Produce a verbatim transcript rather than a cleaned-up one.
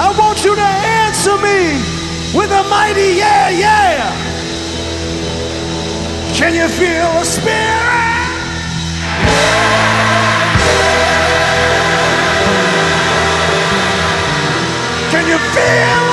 I want you to answer me with a mighty yeah, yeah. Can you feel the spirit? Can you feel